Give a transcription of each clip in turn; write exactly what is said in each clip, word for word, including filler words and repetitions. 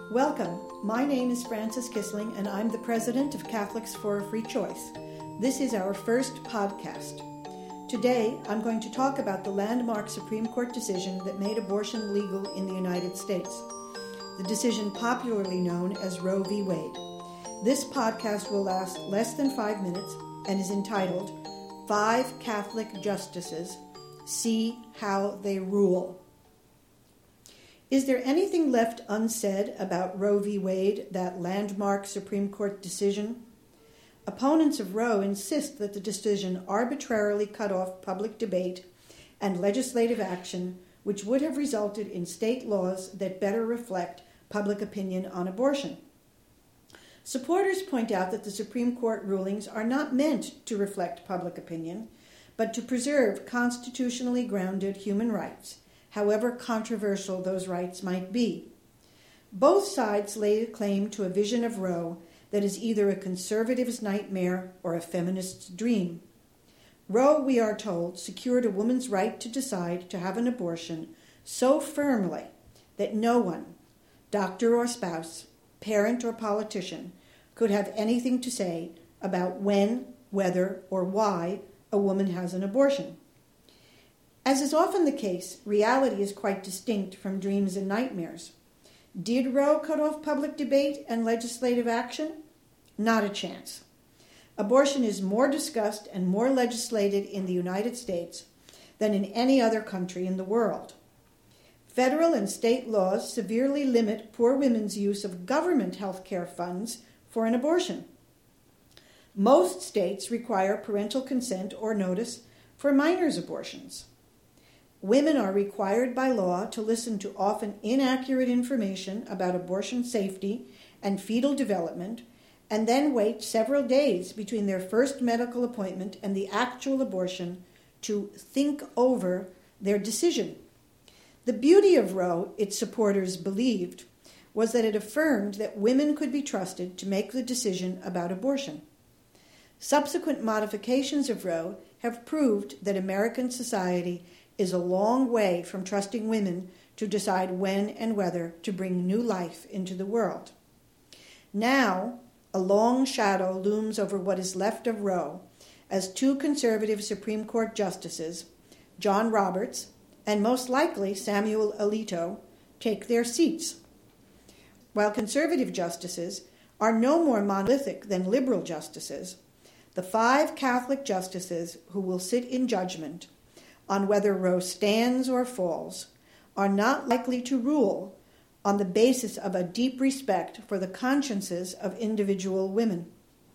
Welcome. My name is Frances Kissling, and I'm the president of Catholics for a Free Choice. This is our first podcast. Today, I'm going to talk about the landmark Supreme Court decision that made abortion legal in the United States, the decision popularly known as Roe v. Wade. This podcast will last less than five minutes and is entitled Five Catholic Justices See How They Rule. Is there anything left unsaid about Roe v. Wade, that landmark Supreme Court decision? Opponents of Roe insist that the decision arbitrarily cut off public debate and legislative action, which would have resulted in state laws that better reflect public opinion on abortion. Supporters point out that the Supreme Court rulings are not meant to reflect public opinion, but to preserve constitutionally grounded human rights, however controversial those rights might be. Both sides lay claim to a vision of Roe that is either a conservative's nightmare or a feminist's dream. Roe, we are told, secured a woman's right to decide to have an abortion so firmly that no one, doctor or spouse, parent or politician, could have anything to say about when, whether, or why a woman has an abortion. As is often the case, reality is quite distinct from dreams and nightmares. Did Roe cut off public debate and legislative action? Not a chance. Abortion is more discussed and more legislated in the United States than in any other country in the world. Federal and state laws severely limit poor women's use of government health care funds for an abortion. Most states require parental consent or notice for minors' abortions. Women are required by law to listen to often inaccurate information about abortion safety and fetal development, and then wait several days between their first medical appointment and the actual abortion to think over their decision. The beauty of Roe, its supporters believed, was that it affirmed that women could be trusted to make the decision about abortion. Subsequent modifications of Roe have proved that American society is a long way from trusting women to decide when and whether to bring new life into the world. Now, a long shadow looms over what is left of Roe as two conservative Supreme Court justices, John Roberts and most likely Samuel Alito, take their seats. While conservative justices are no more monolithic than liberal justices, the five Catholic justices who will sit in judgment on whether Roe stands or falls are not likely to rule on the basis of a deep respect for the consciences of individual women.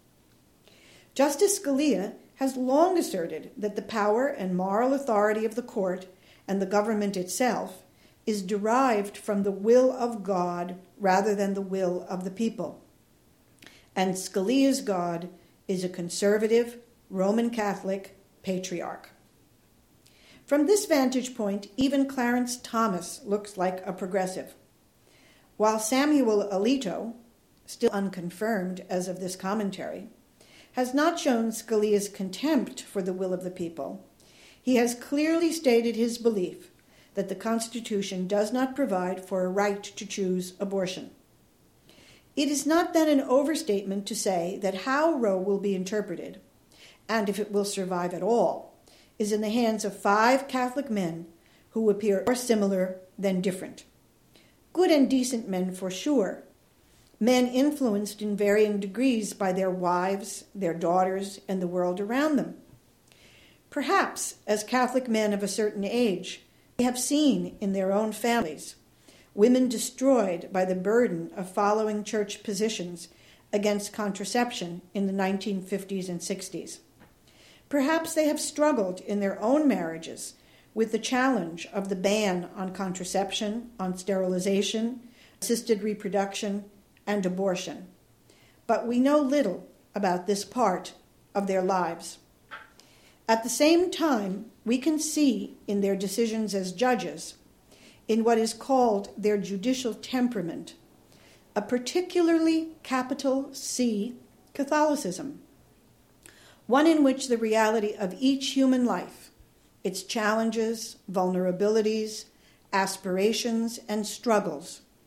Justice Scalia has long asserted that the power and moral authority of the court and the government itself is derived from the will of God rather than the will of the people. And Scalia's God is a conservative, Roman Catholic patriarch. From this vantage point, even Clarence Thomas looks like a progressive, while Samuel Alito, still unconfirmed as of this commentary, has not shown Scalia's contempt for the will of the people. He has clearly stated his belief that the Constitution does not provide for a right to choose abortion. It is not then an overstatement to say that how Roe will be interpreted, and if it will survive at all, is in the hands of five Catholic men who appear more similar than different. Good and decent men for sure, men influenced in varying degrees by their wives, their daughters, and the world around them. Perhaps, as Catholic men of a certain age, they have seen in their own families women destroyed by the burden of following church positions against contraception in the nineteen fifties and sixties. Perhaps they have struggled in their own marriages with the challenge of the ban on contraception, on sterilization, assisted reproduction, and abortion. But we know little about this part of their lives. At the same time, we can see in their decisions as judges, in what is called their judicial temperament, a particularly capital C Catholicism, one in which the reality of each human life, its challenges, vulnerabilities, aspirations, and struggles,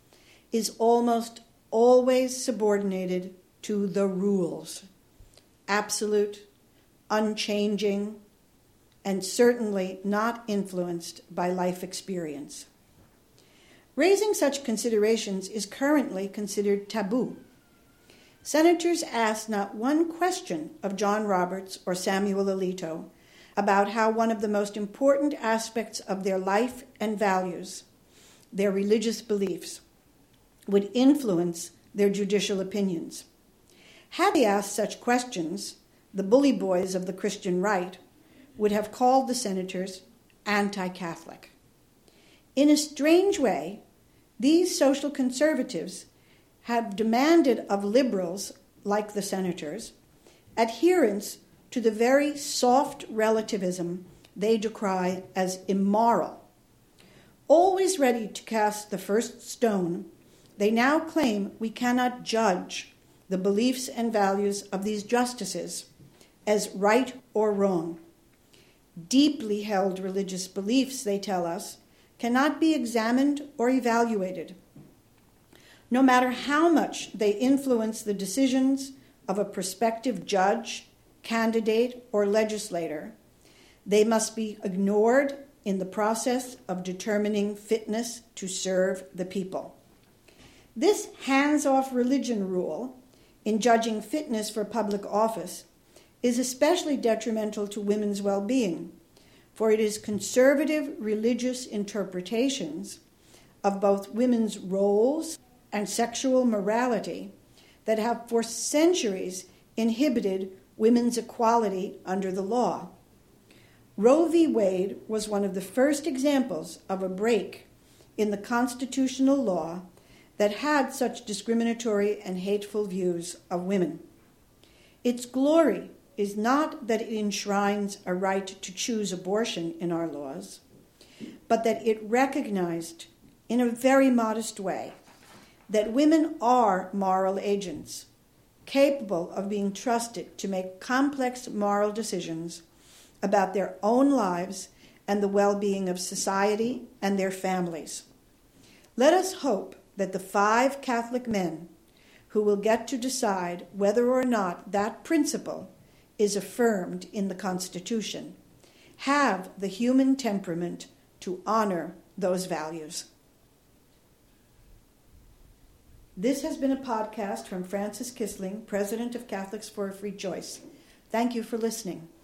is almost always subordinated to the rules, absolute, unchanging, and certainly not influenced by life experience. Raising such considerations is currently considered taboo. Senators ask not one question of John Roberts or Samuel Alito about how one of the most important aspects of their life and values, their religious beliefs, would influence their judicial opinions. Had they asked such questions, the bully boys of the Christian right would have called the senators anti-Catholic. In a strange way, these social conservatives have demanded of liberals, like the senators, adherence to the very soft relativism they decry as immoral. Always ready to cast the first stone, they now claim we cannot judge the beliefs and values of these justices as right or wrong. Deeply held religious beliefs, they tell us, cannot be examined or evaluated. No matter how much they influence the decisions of a prospective judge, candidate, or legislator, they must be ignored in the process of determining fitness to serve the people. This hands-off religion rule in judging fitness for public office is especially detrimental to women's well-being, for it is conservative religious interpretations of both women's roles and sexual morality that have for centuries inhibited women's equality under the law. Roe v. Wade was one of the first examples of a break in the constitutional law that had such discriminatory and hateful views of women. Its glory is not that it enshrines a right to choose abortion in our laws, but that it recognized in a very modest way that women are moral agents, capable of being trusted to make complex moral decisions about their own lives and the well-being of society and their families. Let us hope that the five Catholic men who will get to decide whether or not that principle is affirmed in the Constitution have the human temperament to honor those values. This has been a podcast from Frances Kissling, President of Catholics for a Free Choice. Thank you for listening.